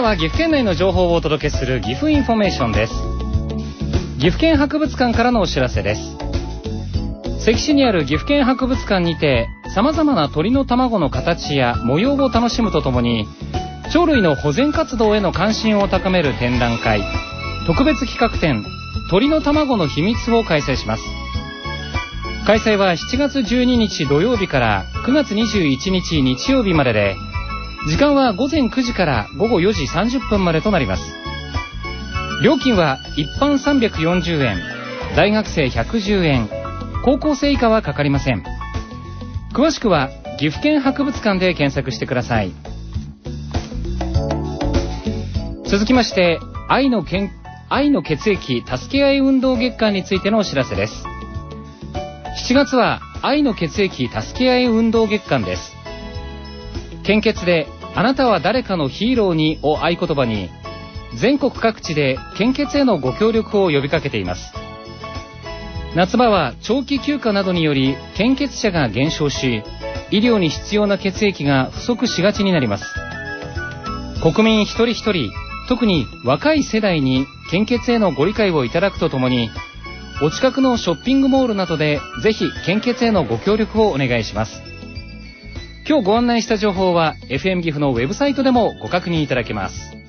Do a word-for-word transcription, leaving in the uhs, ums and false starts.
は岐阜県内の情報をお届けする岐阜インフォメーションです。岐阜県博物館からのお知らせです。関市にある岐阜県博物館にて様々な鳥の卵の形や模様を楽しむとともに、鳥類の保全活動への関心を高める展覧会、特別企画展鳥の卵の秘密を開催します。開催はしちがつじゅうににち土曜日からくがつにじゅういちにち日曜日までで、時間はごぜんくじからごごよじさんじゅっぷんまでとなります。料金は一般さんびゃくよんじゅうえん、大学生ひゃくじゅうえん、高校生以下はかかりません。詳しくは岐阜県博物館で検索してください。続きまして、愛のけん愛の血液助け合い運動月間についてのお知らせです。しちがつは愛の血液助け合い運動月間です。献血であなたは誰かのヒーローにを合言葉に、全国各地で献血へのご協力を呼びかけています。夏場は長期休暇などにより献血者が減少し、医療に必要な血液が不足しがちになります。国民一人一人、特に若い世代に献血へのご理解をいただくとともに、お近くのショッピングモールなどでぜひ献血へのご協力をお願いします。今日ご案内した情報は エフエム 岐阜のウェブサイトでもご確認いただけます。